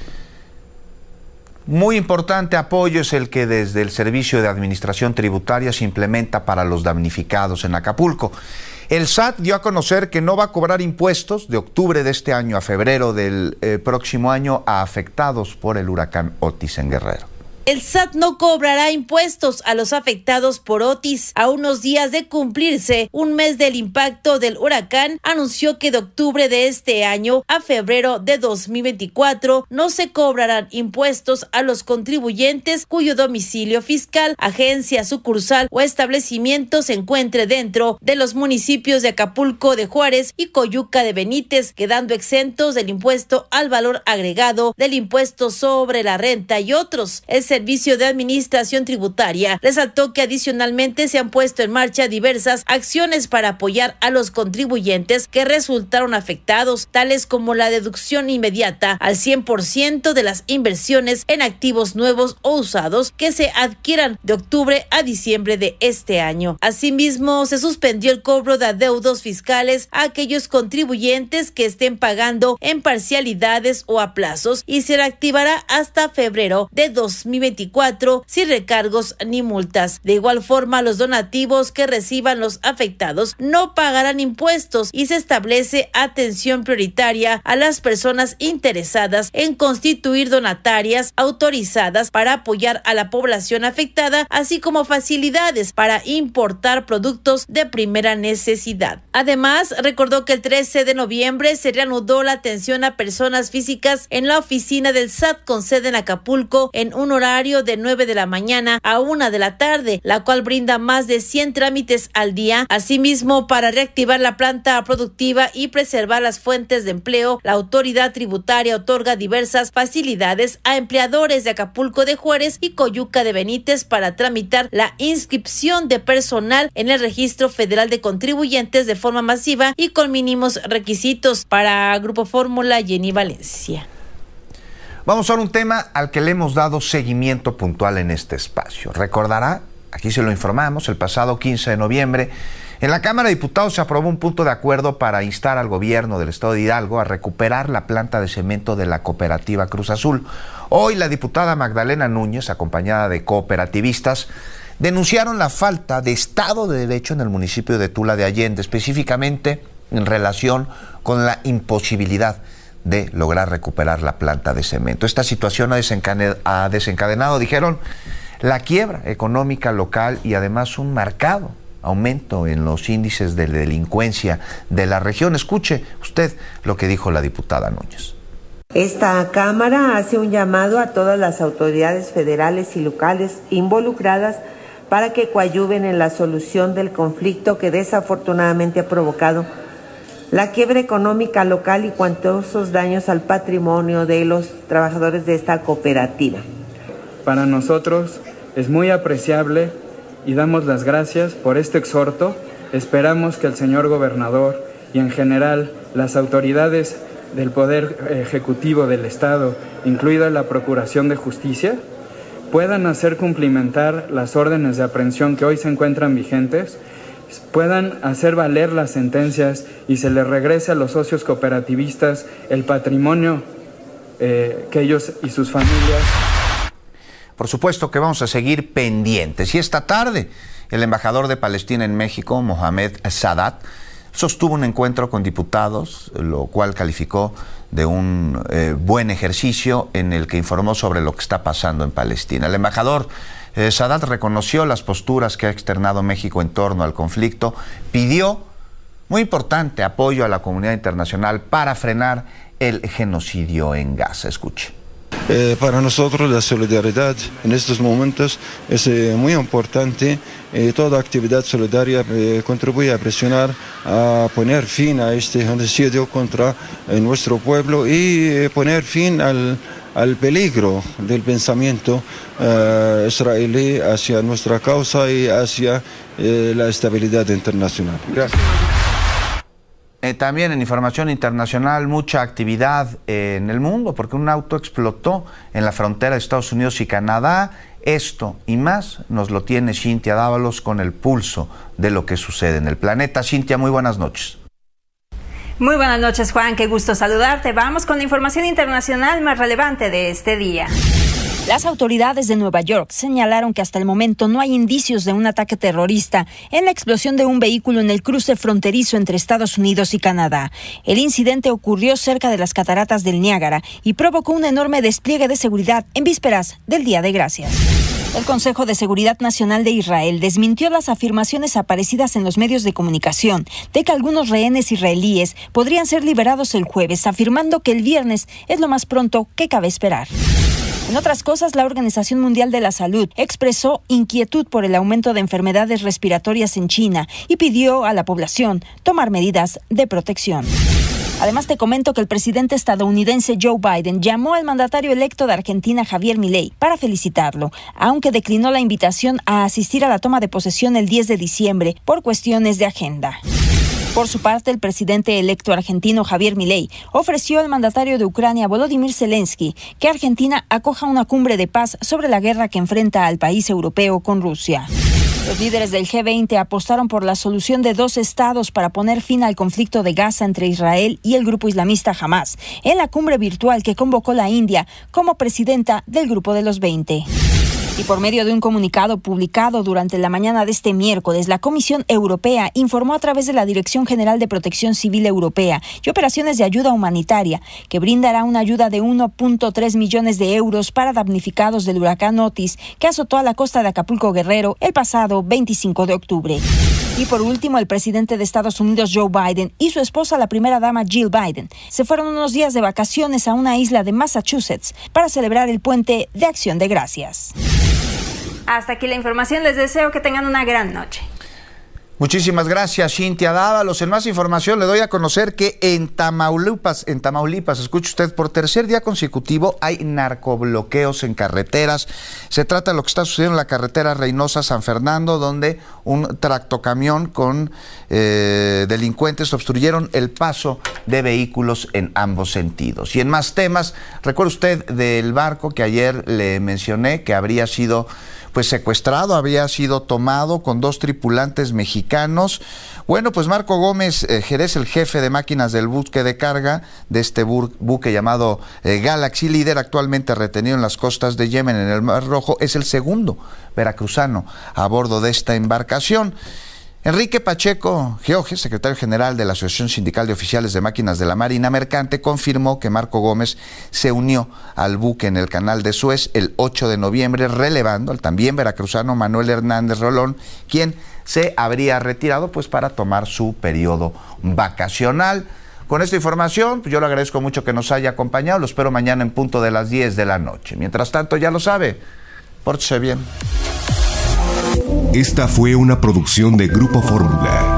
Muy importante apoyo es el que desde el Servicio de Administración Tributaria se implementa para los damnificados en Acapulco. El S A T dio a conocer que no va a cobrar impuestos de octubre de este año a febrero del eh, próximo año a afectados por el huracán Otis en Guerrero. El S A T no cobrará impuestos a los afectados por Otis. A unos días de cumplirse un mes del impacto del huracán, anunció que de octubre de este año a febrero de dos mil veinticuatro no se cobrarán impuestos a los contribuyentes cuyo domicilio fiscal, agencia, sucursal o establecimiento se encuentre dentro de los municipios de Acapulco de Juárez y Coyuca de Benítez, quedando exentos del impuesto al valor agregado, del impuesto sobre la renta y otros. El Servicio de Administración Tributaria resaltó que adicionalmente se han puesto en marcha diversas acciones para apoyar a los contribuyentes que resultaron afectados, tales como la deducción inmediata al cien por ciento de las inversiones en activos nuevos o usados que se adquieran de octubre a diciembre de este año. Asimismo, se suspendió el cobro de adeudos fiscales a aquellos contribuyentes que estén pagando en parcialidades o a plazos y se reactivará hasta febrero de dos mil veinticuatro sin recargos ni multas. De igual forma, los donativos que reciban los afectados no pagarán impuestos y se establece atención prioritaria a las personas interesadas en constituir donatarias autorizadas para apoyar a la población afectada, así como facilidades para importar productos de primera necesidad. Además, recordó que el trece de noviembre se reanudó la atención a personas físicas en la oficina del S A T con sede en Acapulco en un horario de nueve de la mañana a una de la tarde, la cual brinda más de cien trámites al día. Asimismo, para reactivar la planta productiva y preservar las fuentes de empleo, la autoridad tributaria otorga diversas facilidades a empleadores de Acapulco de Juárez y Coyuca de Benítez para tramitar la inscripción de personal en el Registro Federal de Contribuyentes de forma masiva y con mínimos requisitos. Para Grupo Fórmula, Jenny Valencia. Vamos a un tema al que le hemos dado seguimiento puntual en este espacio. Recordará, aquí se lo informamos, el pasado quince de noviembre, en la Cámara de Diputados se aprobó un punto de acuerdo para instar al gobierno del estado de Hidalgo a recuperar la planta de cemento de la cooperativa Cruz Azul. Hoy la diputada Magdalena Núñez, acompañada de cooperativistas, denunciaron la falta de Estado de Derecho en el municipio de Tula de Allende, específicamente en relación con la imposibilidad de lograr recuperar la planta de cemento. Esta situación ha desencadenado, ha desencadenado, dijeron, la quiebra económica local y además un marcado aumento en los índices de delincuencia de la región. Escuche usted lo que dijo la diputada Núñez. Esta Cámara hace un llamado a todas las autoridades federales y locales involucradas para que coadyuven en la solución del conflicto que desafortunadamente ha provocado la quiebra económica local y cuantiosos daños al patrimonio de los trabajadores de esta cooperativa. Para nosotros es muy apreciable y damos las gracias por este exhorto. Esperamos que el señor gobernador y en general las autoridades del Poder Ejecutivo del Estado, incluida la Procuración de Justicia, puedan hacer cumplimentar las órdenes de aprehensión que hoy se encuentran vigentes, puedan hacer valer las sentencias y se les regrese a los socios cooperativistas el patrimonio eh, que ellos y sus familias. Por supuesto que vamos a seguir pendientes. Y esta tarde, el embajador de Palestina en México, Mohamed Sadat, sostuvo un encuentro con diputados, lo cual calificó de un eh, buen ejercicio en el que informó sobre lo que está pasando en Palestina. El embajador eh, Sadat reconoció las posturas que ha externado México en torno al conflicto, pidió, muy importante, apoyo a la comunidad internacional para frenar el genocidio en Gaza. Escuche. Eh, para nosotros la solidaridad en estos momentos es eh, muy importante. Eh, toda actividad solidaria eh, contribuye a presionar, a poner fin a este genocidio contra eh, nuestro pueblo y eh, poner fin al, al peligro del pensamiento eh, israelí hacia nuestra causa y hacia eh, la estabilidad internacional. Gracias. Eh, también en información internacional, mucha actividad eh, en el mundo, porque un auto explotó en la frontera de Estados Unidos y Canadá. Esto y más nos lo tiene Cintia Dávalos con el pulso de lo que sucede en el planeta. Cintia, muy buenas noches. Muy buenas noches, Juan, qué gusto saludarte. Vamos con la información internacional más relevante de este día. Las autoridades de Nueva York señalaron que hasta el momento no hay indicios de un ataque terrorista en la explosión de un vehículo en el cruce fronterizo entre Estados Unidos y Canadá. El incidente ocurrió cerca de las cataratas del Niágara y provocó un enorme despliegue de seguridad en vísperas del Día de Gracias. El Consejo de Seguridad Nacional de Israel desmintió las afirmaciones aparecidas en los medios de comunicación de que algunos rehenes israelíes podrían ser liberados el jueves, afirmando que el viernes es lo más pronto que cabe esperar. En otras cosas, la Organización Mundial de la Salud expresó inquietud por el aumento de enfermedades respiratorias en China y pidió a la población tomar medidas de protección. Además, te comento que el presidente estadounidense Joe Biden llamó al mandatario electo de Argentina, Javier Milei, para felicitarlo, aunque declinó la invitación a asistir a la toma de posesión el diez de diciembre por cuestiones de agenda. Por su parte, el presidente electo argentino Javier Milei ofreció al mandatario de Ucrania, Volodymyr Zelensky, que Argentina acoja una cumbre de paz sobre la guerra que enfrenta al país europeo con Rusia. Los líderes del G veinte apostaron por la solución de dos estados para poner fin al conflicto de Gaza entre Israel y el grupo islamista Hamás, en la cumbre virtual que convocó la India como presidenta del grupo de los veinte. Y por medio de un comunicado publicado durante la mañana de este miércoles, la Comisión Europea informó a través de la Dirección General de Protección Civil Europea y Operaciones de Ayuda Humanitaria que brindará una ayuda de uno punto tres millones de euros para damnificados del huracán Otis que azotó a la costa de Acapulco Guerrero el pasado veinticinco de octubre. Y por último, el presidente de Estados Unidos, Joe Biden, y su esposa, la primera dama Jill Biden, se fueron unos días de vacaciones a una isla de Massachusetts para celebrar el Puente de Acción de Gracias. Hasta aquí la información, les deseo que tengan una gran noche. Muchísimas gracias, Cintia Dávalos. En más información le doy a conocer que en Tamaulipas, en Tamaulipas, escuche usted, por tercer día consecutivo hay narcobloqueos en carreteras. Se trata de lo que está sucediendo en la carretera Reynosa-San Fernando, donde un tractocamión con eh, delincuentes obstruyeron el paso de vehículos en ambos sentidos. Y en más temas, recuerda usted del barco que ayer le mencioné, que habría sido pues secuestrado, había sido tomado con dos tripulantes mexicanos. Bueno, pues Marco Gómez eh, Jerez, el jefe de máquinas del buque de carga de este bu buque llamado eh, Galaxy, líder actualmente retenido en las costas de Yemen en el Mar Rojo, es el segundo veracruzano a bordo de esta embarcación. Enrique Pacheco Georges, secretario general de la Asociación Sindical de Oficiales de Máquinas de la Marina Mercante, confirmó que Marco Gómez se unió al buque en el canal de Suez el ocho de noviembre, relevando al también veracruzano Manuel Hernández Rolón, quien se habría retirado pues para tomar su periodo vacacional. Con esta información, pues yo le agradezco mucho que nos haya acompañado, lo espero mañana en punto de las diez de la noche. Mientras tanto, ya lo sabe, pórtese bien. Esta fue una producción de Grupo Fórmula.